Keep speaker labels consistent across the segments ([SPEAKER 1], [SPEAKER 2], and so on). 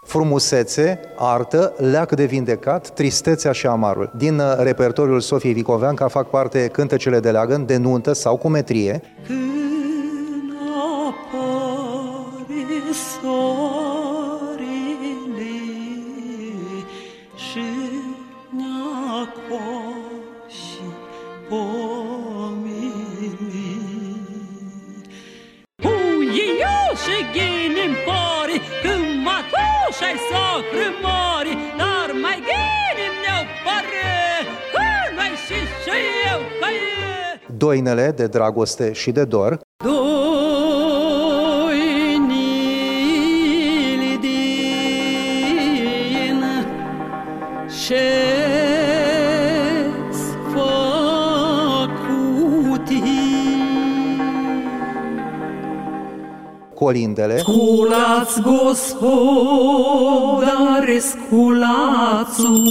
[SPEAKER 1] frumusețe, artă, leac de vindecat, tristețea și amarul. Din repertoriul Sofiei Vicoveanca fac parte cântecele de leagăn, de nuntă sau cu metrie.
[SPEAKER 2] Când apare soarele și ne-acoși pomenii, eu și ghini-mi pori, când matoși-ai socră mori, dar mai ghini-mi ne-o pare, că noi și eu că e.
[SPEAKER 1] Doinele de dragoste și de dor.
[SPEAKER 2] Doinile din ce-s făcuti,
[SPEAKER 1] Colindele.
[SPEAKER 2] Sculați, gospodare, sculațu,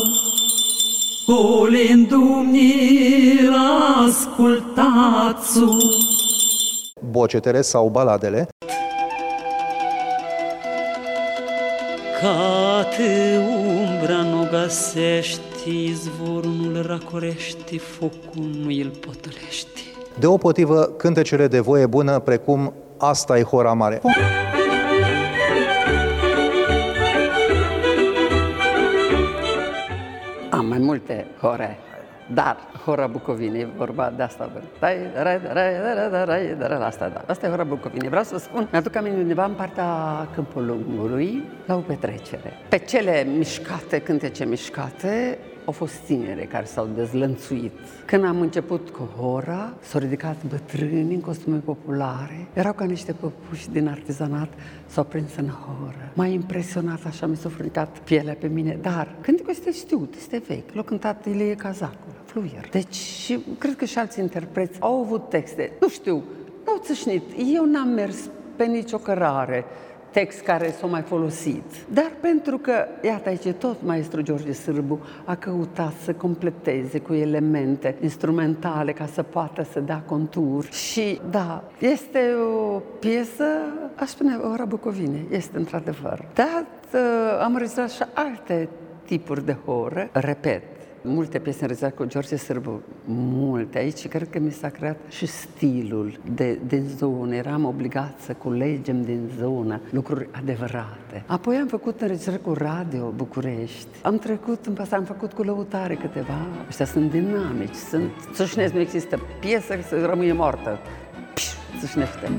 [SPEAKER 2] colindumnir, ascultațu.
[SPEAKER 1] Bocetele sau baladele.
[SPEAKER 2] Ca te umbra nu găsești, izvorul nu-l racorești, focul nu îl potolești.
[SPEAKER 1] Deopotrivă, cântecele de voie bună, precum Asta e hora mare.
[SPEAKER 3] Am mai multe hore, dar hora Bucovinei, vorba de asta. Asta e hora Bucovinei. Vreau să spun, mi-aduc aminte undeva în partea Câmpul Lungului, la o petrecere. Pe cele mișcate, cântece mișcate, au fost tinere care s-au dezlănțuit. Când am început cu hora, s-au ridicat bătrâni în costume populare. Erau ca niște păpuși din artizanat, s-au prins în horă. M-a impresionat, așa mi s-a fricat pielea pe mine. Dar cântecul este știut, este vechi. L-a cântat Ilie Cazacul, Fluier. Deci, cred că și alți interpreți au avut texte. Nu știu, n-au țâșnit. Eu n-am mers pe nicio cărare text care s-a mai folosit. Dar pentru că, iată aici, tot maestru George Sârbu a căutat să completeze cu elemente instrumentale ca să poată să dea contur. Și, da, este o piesă, aș spune, Ora Bucovinei, este într-adevăr. Dar am înregistrat și alte tipuri de horă, repet, multe piese înregistrate cu George Sârbu, multe aici, și cred că mi s-a creat și stilul din zonă. Eram obligat să culegem din zonă lucruri adevărate. Apoi am făcut înregistrări cu Radio București. Am trecut în pasat, am făcut cu lăutare câteva. Ăștia sunt dinamici, sunt țâșnesc, nu există piesă să rămâne moartă. Țâșnește.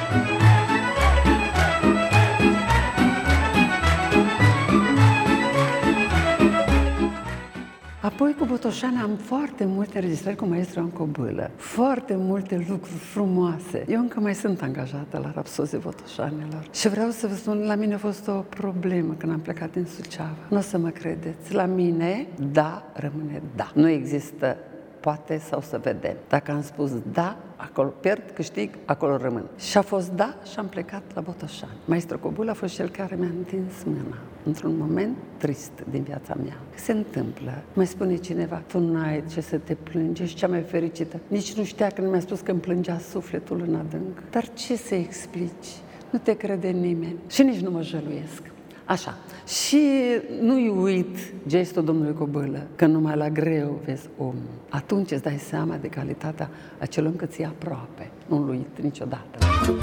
[SPEAKER 3] Apoi cu Botoșani am foarte multe înregistrări cu maestru Ioan Cobâlă. Foarte multe lucruri frumoase. Eu încă mai sunt angajată la Rapsozii Botoșanilor. Și vreau să vă spun, la mine a fost o problemă când am plecat din Suceava. Nu o să mă credeți. La mine, da, rămâne da. Nu există poate sau să vedem. Dacă am spus da, acolo pierd, câștig, acolo rămân. Și a fost da și am plecat la Botoșani. Maestru Cobâlă a fost cel care mi-a întins mâna într-un moment trist din viața mea. Se întâmplă. Mai spune cineva, tu n-ai ce să te plângi, ești cea mai fericită. Nici nu știa când mi-a spus că îmi plângea sufletul în adânc. Dar ce să explici? Nu te crede nimeni și nici nu mă jăluiesc. Așa. Și nu-i uit gestul domnului Cobâlă, că numai la greu vezi omul. Atunci îți dai seama de calitatea acelui om că ți-e aproape. Nu-l uit niciodată.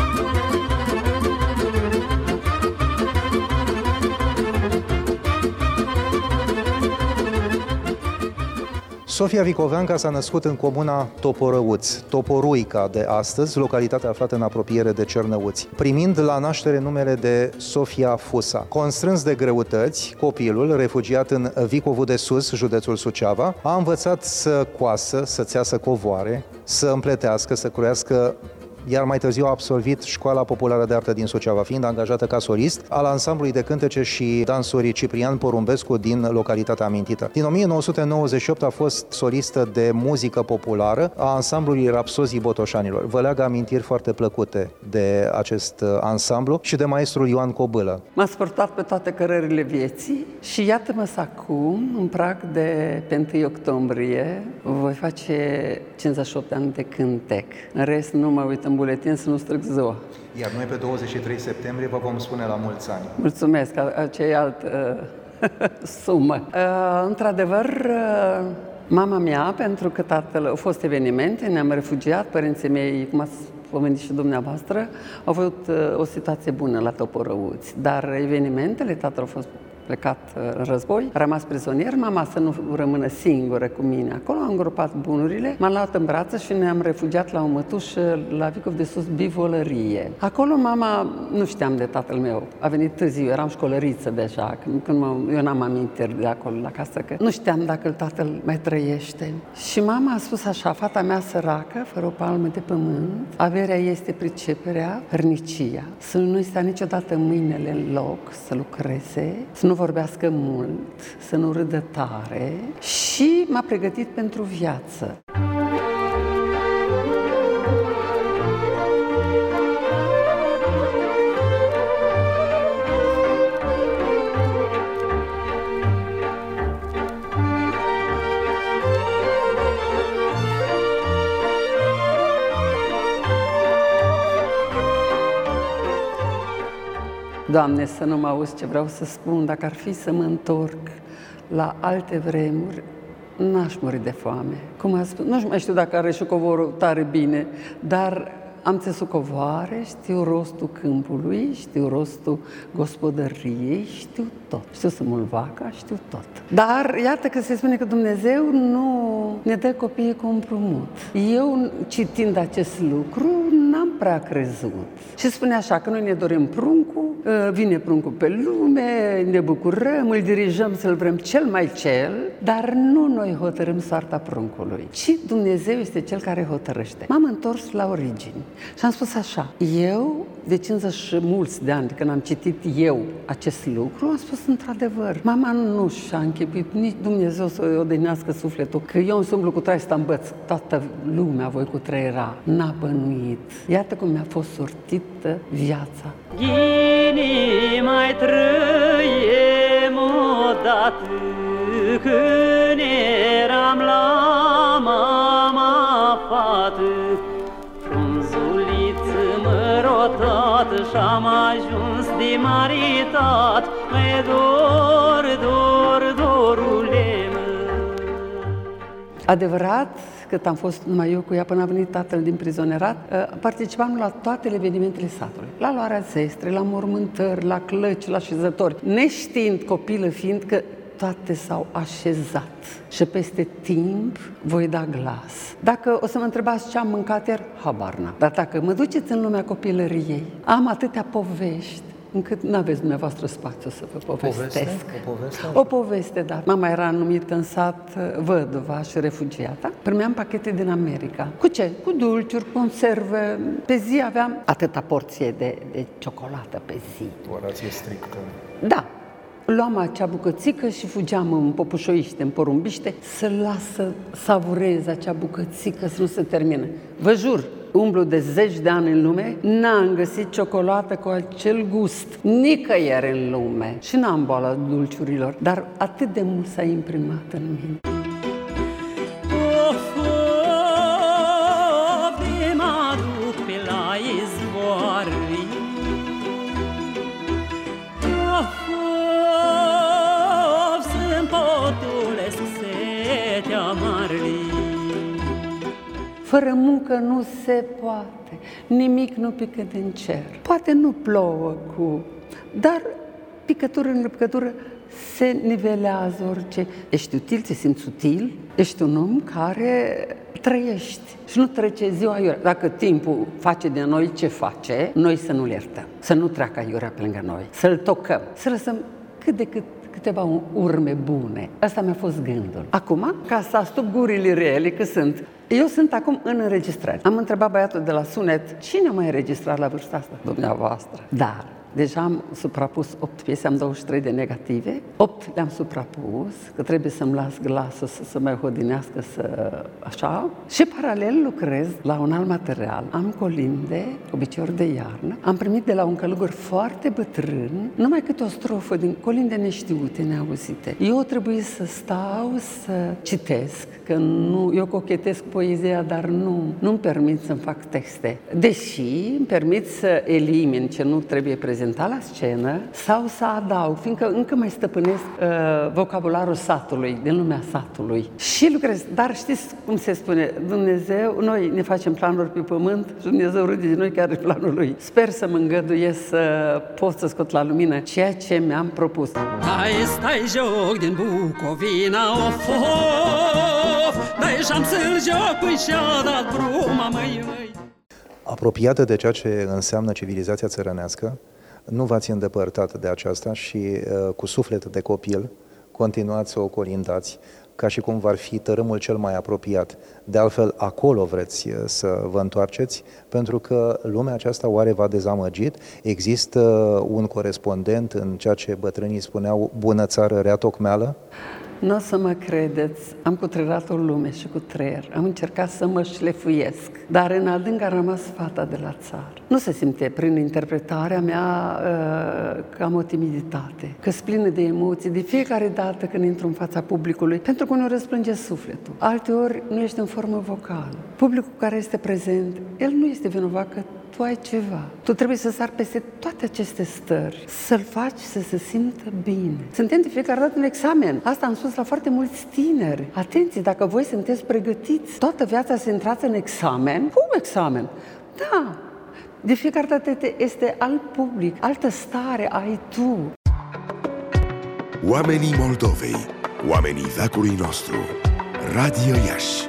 [SPEAKER 1] Sofia Vicoveanca s-a născut în comuna Toporăuț, Toporuica de astăzi, localitatea aflată în apropiere de Cernăuți, primind la naștere numele de Sofia Fusa. Constrâns de greutăți, copilul, refugiat în Vicovul de Sus, județul Suceava, a învățat să coasă, să țeasă covoare, să împletească, să croiască, iar mai târziu a absolvit Școala Populară de Artă din Suceava, fiind angajată ca solist al ansamblului de cântece și dansuri Ciprian Porumbescu din localitatea amintită. Din 1998 a fost solistă de muzică populară a ansamblului Rapsozii Botoșanilor. Vă leagă amintiri foarte plăcute de acest ansamblu și de maestrul Ioan Cobâlă.
[SPEAKER 3] M-a sportat pe toate cărările vieții și iată-mă acum, în prag de pe 1 octombrie, voi face 58 ani de cântec. În rest, nu mă uităm în buletin să nu stric ziua.
[SPEAKER 1] Iar noi pe 23 septembrie vă vom spune la mulți ani.
[SPEAKER 3] Mulțumesc, aceea altă sumă. Într-adevăr, mama mea, pentru că tatăl, au fost evenimente, ne-am refugiat, părinții mei, cum ați pomenit și dumneavoastră, au avut o situație bună la Toporăuți, dar evenimentele, tatăl a fost plecat în război, a rămas prizonier, mama să nu rămână singură cu mine. Acolo am îngropat bunurile, m-am luat în brață și ne-am refugiat la o mătușă la Vicov de Sus, Bivolărie. Acolo mama, nu știam de tatăl meu, a venit târziu, eram școlăriță deja, eu n-am amintiri de acolo la casă, că nu știam dacă tatăl mai trăiește. Și mama a spus așa: fata mea săracă, fără o palmă de pământ, averea este priceperea, hărnicia, să nu-i stea niciodată mâinile în loc, să lucreze, să nu vorbească mult, să nu râdă tare, și m-a pregătit pentru viață. Doamne, să nu mă auzi ce vreau să spun, dacă ar fi să mă întorc la alte vremuri, n-aș muri de foame. Cum a spus, nu mai știu dacă are și covorul tare bine, dar am țesut covoare, știu rostul câmpului, știu rostul gospodăriei, știu tot. Știu să mult vaca, știu tot. Dar iată că se spune că Dumnezeu nu ne dă copiii cu împrumut. Eu, citind acest lucru, n-am prea crezut. Și spune așa, că noi ne dorim pruncul, vine pruncul pe lume, ne bucurăm, îl dirijăm să-l vrem cel mai cel, dar nu noi hotărâm soarta pruncului, ci Dumnezeu este cel care hotărăște. M-am întors la origini și am spus așa: eu, de 50 și mulți de ani, când am citit eu acest lucru, am spus într-adevăr, mama nu și-a închipuit nici Dumnezeu să-i odihnească sufletul, că eu îmi umblu cu trai să învăț, toată lumea voi cu trăiera, n-a bănuit. Iată cum mi-a fost sortită viața.
[SPEAKER 2] Ghini mai trăiem odată, când eram la mama fată, frunzuliță mărotată, și-am ajuns de maritat, mai dorule mă.
[SPEAKER 3] Adevărat, cât am fost numai eu cu ea până a venit tatăl din prizonerat, participam la toate evenimentele satului. La luarea zestre, la mormântări, la clăci, la așezători, neștiind, copilă fiind, că toate s-au așezat și peste timp voi da glas. Dacă o să mă întrebați ce am mâncat ieri, habar n-am. Dar dacă mă duceți în lumea copilăriei, am atâtea povești încât n-aveți dumneavoastră spațiu să vă povestesc. O poveste, da. Mama era numită în sat văduva și refugiată. Primeam pachete din America. Cu ce? Cu dulciuri, conserve. Pe zi aveam atâta porție de ciocolată pe zi.
[SPEAKER 1] O rație strictă.
[SPEAKER 3] Da. Luam acea bucățică și fugeam în Popușoiște, în Porumbiște, să lasă savureze acea bucățică să nu se termine. Vă jur, umblu de 10 de ani în lume, n-am găsit ciocolată cu acel gust nicăieri în lume. Și n-am boala dulciurilor, dar atât de mult s-a imprimat în mine. Fără muncă nu se poate, nimic nu pică din cer. Poate nu plouă dar picătură în picătură se nivelează orice. Ești util, te simți util, ești un om care trăiești și nu trece ziua iurea. Dacă timpul face de noi ce face, noi să nu-l iertăm, să nu treacă iurea pe lângă noi, să-l tocăm, să lăsăm cât de cât câteva urme bune. Asta mi-a fost gândul. Acum, ca să astup gurile rele, că sunt, eu sunt acum în înregistrare. Am întrebat băiatul de la sunet, cine m-a înregistrat la vârsta asta? Dumneavoastră. Dar Deja am suprapus 8 piese, am 23 de negative. 8 le-am suprapus, că trebuie să-mi las glasul să se mai hodinească, așa. Și paralel lucrez la un alt material. Am colinde, obiceiuri de iarnă. Am primit de la un călugăr foarte bătrân numai câte o strofă din colinde neștiute, neauzite. Eu trebuie să stau să citesc, că eu cochetez cu poezia, dar nu-mi permit să-mi fac texte. Deși îmi permit să elimin ce nu trebuie prezentat la scenă sau să adaug, fiindcă încă mai stăpânesc vocabularul satului, din lumea satului. Și lucrez, dar știți cum se spune, Dumnezeu, noi ne facem planuri pe pământ și Dumnezeu râde de noi chiar de planul Lui. Sper să mă îngăduie să pot să scot la lumină ceea ce mi-am propus.
[SPEAKER 2] Stai joc din Bucovina, of, dai și-am să-l joc până și-a dat bruma, măi.
[SPEAKER 1] Apropiată de ceea ce înseamnă civilizația țărănească, nu v-ați îndepărtat de aceasta și cu suflet de copil continuați să o colindați ca și cum v-ar fi tărâmul cel mai apropiat. De altfel, acolo vreți să vă întoarceți, pentru că lumea aceasta oare v-a dezamăgit? Există un corespondent în ceea ce bătrânii spuneau, bună țară, rea tocmeală?
[SPEAKER 3] Nu o să mă credeți, am cutrerat o lume și cu treier, am încercat să mă șlefuiesc, dar în adânc a rămas fata de la țară. Nu se simte prin interpretarea mea că am o timiditate, că sunt plină de emoții de fiecare dată când intru în fața publicului, pentru că uneori răsplânge sufletul. Alteori nu ești în formă vocală. Publicul care este prezent, el nu este vinovat că tu ai ceva. Tu trebuie să sari peste toate aceste stări, să-l faci să se simtă bine. Suntem de fiecare dată în examen. Asta am spus la foarte mulți tineri. Atenție, dacă voi sunteți pregătiți, toată viața să intrați în examen. Cum examen? Da, de fiecare dată este alt public, altă stare ai tu.
[SPEAKER 4] Oamenii Moldovei, oamenii veacului nostru. Radio Iași.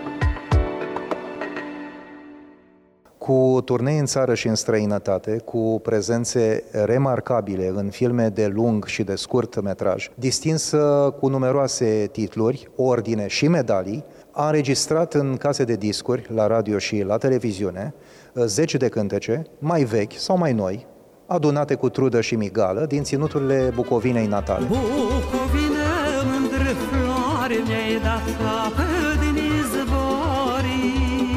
[SPEAKER 1] Cu turnee în țară și în străinătate, cu prezențe remarcabile în filme de lung și de scurt metraj, distinsă cu numeroase titluri, ordine și medalii, a înregistrat în case de discuri, la radio și la televiziune, zeci de cântece, mai vechi sau mai noi, adunate cu trudă și migală din ținuturile Bucovinei natale.
[SPEAKER 2] Bucovine, mândră floare, mi-ai dat apă din izvorii.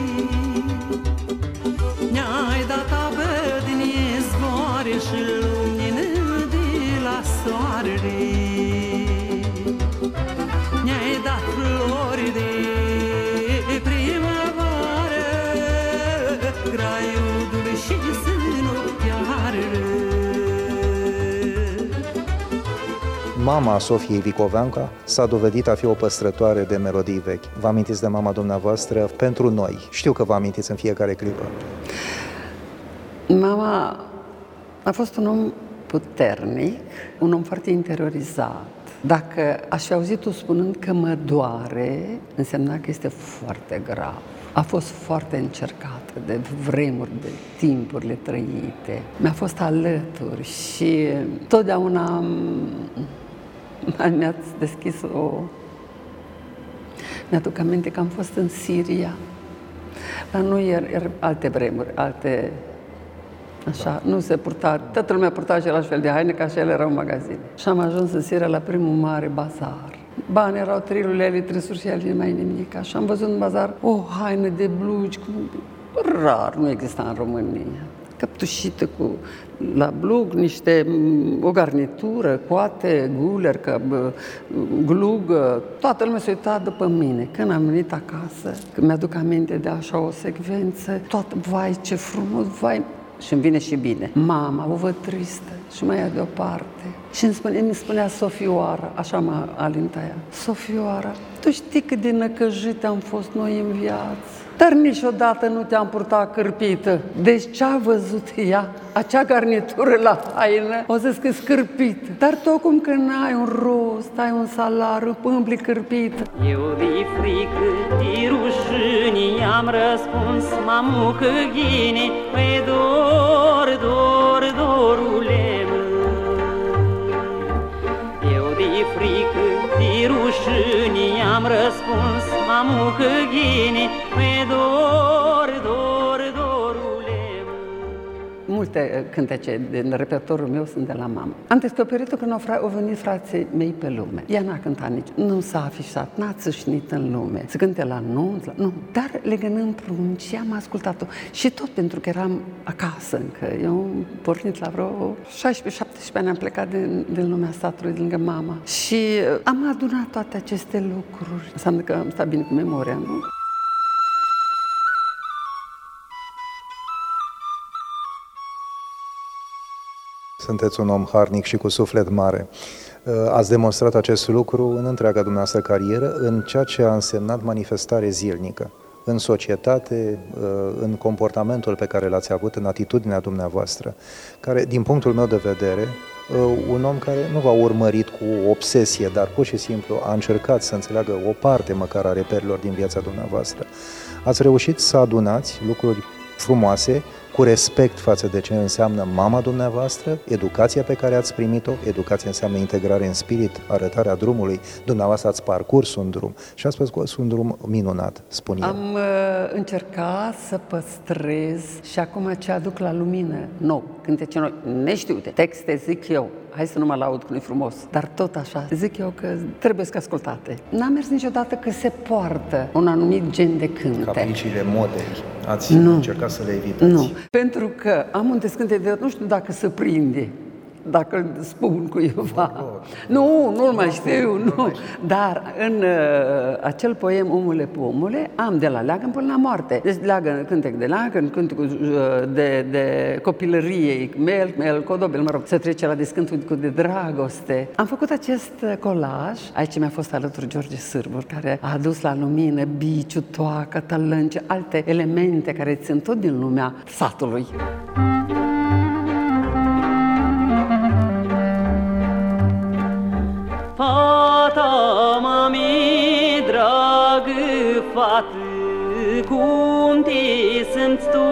[SPEAKER 2] Mi-ai dat apă din izvoare și lumină de la soare. Mi-ai dat flori de primăvară, graiudul și sânul chiar.
[SPEAKER 1] Mama Sofiei Vicoveanca s-a dovedit a fi o păstrătoare de melodii vechi. Vă amintiți de mama dumneavoastră pentru noi? Știu că vă amintiți în fiecare clipă.
[SPEAKER 3] Mama a fost un om puternic, un om foarte interiorizat. Dacă aș fi auzit-o spunând că mă doare, însemna că este foarte grav. A fost foarte încercată de vremuri, de timpurile trăite. Mi-a fost alături și totdeauna mi-ați deschis o... Mi-aduc aminte că am fost în Siria. La noi erau alte vremuri, alte... Așa, nu se purta, toată lumea purta același fel de haine, ca și ele erau în magazine. Și am ajuns în Siria la primul mare bazar. Bani erau 3 lei, 300 și altele, mai nimic. Și am văzut în bazar o haină de blugi, rar, nu exista în România. Căptușită cu, la blug, o garnitură, coate, guler, glugă. Toată lumea se uita după mine. Când am venit acasă, când mi-aduc aminte de așa o secvență, toată, vai, ce frumos, vai... Și îmi vine și bine. Mama, o văd tristă și mă ia deoparte. Și îmi spunea Sofioara, așa mă alinta ea. Sofioara, tu știi cât de năcăjite am fost noi în viață, dar niciodată nu te-am purtat cârpită. Deci ce-a văzut ea, acea garnitură la haină, o zis că scârpită. Dar tot cum că n-ai un rost, ai un salariu, pâmpli cârpită.
[SPEAKER 2] Eu de frică, de rușine, am răspuns, mamucă ghine, măi dor, dorule măi. Eu de frică, de rușine, am răspuns, mamucă ghine, măi dor, dorule măi.
[SPEAKER 3] multe cântece din repertoriul meu sunt de la mama. Am descoperit-o când au venit frații mei pe lume. Ea n-a cântat nici, nu s-a afișat, n-a țâșnit în lume. Să cânte la nunți, nu, dar legănând prunci și am ascultat-o. Și tot pentru că eram acasă încă. Eu am pornit la vreo 16-17 ani, am plecat din lumea statului, lângă mama. Și am adunat toate aceste lucruri. Înseamnă că am stat bine cu memoria, nu?
[SPEAKER 1] Sunteți un om harnic și cu suflet mare. Ați demonstrat acest lucru în întreaga dumneavoastră carieră, în ceea ce a însemnat manifestare zilnică, în societate, în comportamentul pe care l-ați avut, în atitudinea dumneavoastră, care, din punctul meu de vedere, un om care nu v-a urmărit cu obsesie, dar pur și simplu a încercat să înțeleagă o parte măcar a reperilor din viața dumneavoastră. Ați reușit să adunați lucruri frumoase, cu respect față de ce înseamnă mama dumneavoastră, educația pe care ați primit-o. Educația înseamnă integrare în spirit, arătarea drumului. Dumneavoastră ați parcurs un drum și ați parcurs un drum minunat, spun eu.
[SPEAKER 3] Am încercat să păstrez și acum ce aduc la lumină nou, cântece noi, neștiute, texte zic eu. Hai să nu mă laud că nu-i frumos, dar tot așa zic eu că trebuie să ascultate. N-am mers niciodată că se poartă un anumit gen de cânte.
[SPEAKER 1] Capriciile modei, ați încercat să le evitați?
[SPEAKER 3] Nu, pentru că am un descânte de nu știu dacă se prinde, dacă îl spun cuiva. Nu mai știu, nu. Dar în acel poem Omule Pomule am de la leagăn până la moarte. Deci leagăn, cântec de leagăn, cântecul de copilărie, melc, codobel, mă rog, să trece la descântul de dragoste. Am făcut acest colaj, aici mi-a fost alături George Sârbur, care a adus la lumină biciu, toacă, tălânce, alte elemente care țin tot din lumea satului.
[SPEAKER 2] Fata mami, dragă fată, cum te simți tu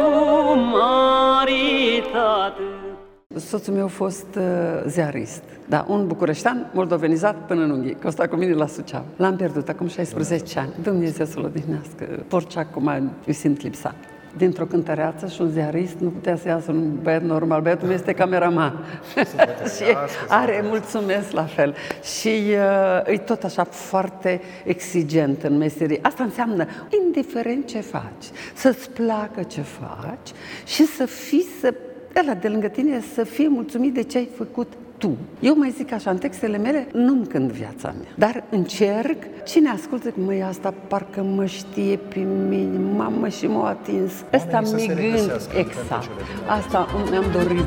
[SPEAKER 2] maritate?
[SPEAKER 3] Soțul meu a fost ziarist, da, un bucureștean moldovenizat până în unghii, că a stat cu mine la Suceava. L-am pierdut acum 16 ani. Dumnezeu să-l odihnească. Orice acum îi simt lipsa. Dintr-o cântăreață și un ziarist nu putea să iasă un băiat normal. Băiatul meu este cameraman și are, mulțumesc la fel. Și e tot așa foarte exigent în meserie. Asta înseamnă, indiferent ce faci, să-ți placă ce faci și să fii, ăla de lângă tine să fie mulțumit de ce ai făcut tu. Eu mai zic așa, în textele mele nu-mi cânt viața mea, dar încerc, cine ascultă că măi, asta parcă mă știe pe mine, mamă, și m-a atins. Ăsta mi gând, exact, asta mi-am dorit.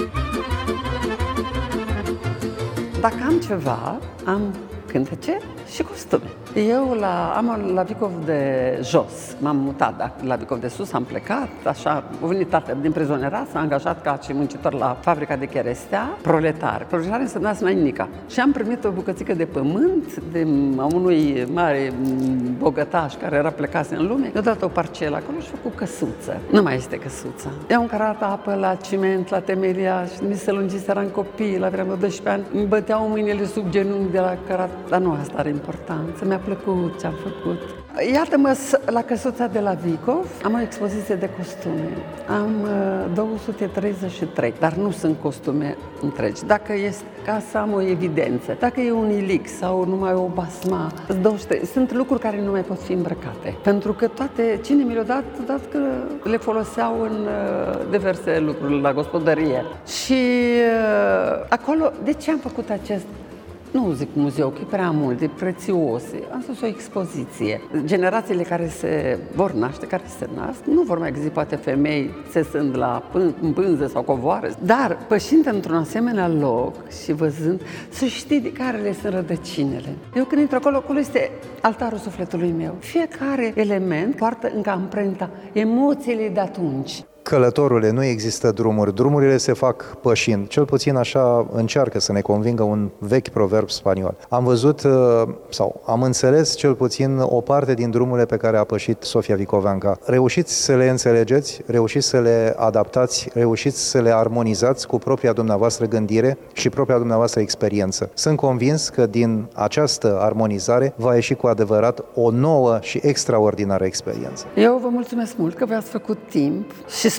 [SPEAKER 3] Dacă am ceva, am cântece și costume. Eu am la Vicov de jos, m-am mutat, la Vicov de sus am plecat, așa, a venit tatăl din prizonerat, s-a angajat ca și muncitor la fabrica de cherestea, proletar. Proletar însemna snainica. Și am primit o bucățică de pământ a unui mare bogătaș care era plecat în lume. Mi-a dat o parcelă acolo și a făcut căsuță. Nu mai este căsuța. I-am încărat apă la ciment, la temeliaș, mi se lungise, eram copii, la vremea 12 ani, îmi băteau mâinile sub genunchi de la cărat, dar nu asta are importanță. Mi-a plăcut ce am făcut. Iată-mă, la căsuța de la Vicov am o expoziție de costume. Am 233, dar nu sunt costume întregi. Dacă este ca să am o evidență, dacă e un ilic sau numai o basma, 23, sunt lucruri care nu mai pot fi îmbrăcate. Pentru că toate, cine mi le-a dat că le foloseau în diverse lucruri la gospodărie. Și acolo, de ce am făcut acest? Nu zic muzeu, că e prea mult, e prețios. Am spus o expoziție. Generațiile care se vor naște, care se nasc, nu vor mai găsi poate femei țesând la pânză sau covoare. Dar pășind într-un asemenea loc și văzând, să știi de care le sunt rădăcinile. Eu când intru acolo este altarul sufletului meu. Fiecare element poartă încă amprenta, emoțiile de atunci.
[SPEAKER 1] Călătorule, nu există drumuri. Drumurile se fac pășind. Cel puțin așa încearcă să ne convingă un vechi proverb spaniol. Am văzut, sau am înțeles cel puțin o parte din drumurile pe care a pășit Sofia Vicoveanca. Reușiți să le înțelegeți, reușiți să le adaptați, reușiți să le armonizați cu propria dumneavoastră gândire și propria dumneavoastră experiență. Sunt convins că din această armonizare va ieși cu adevărat o nouă și extraordinară experiență.
[SPEAKER 3] Eu vă mulțumesc mult că v-ați făcut timp și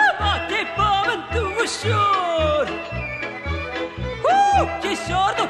[SPEAKER 2] Bate pământul ușor Chișor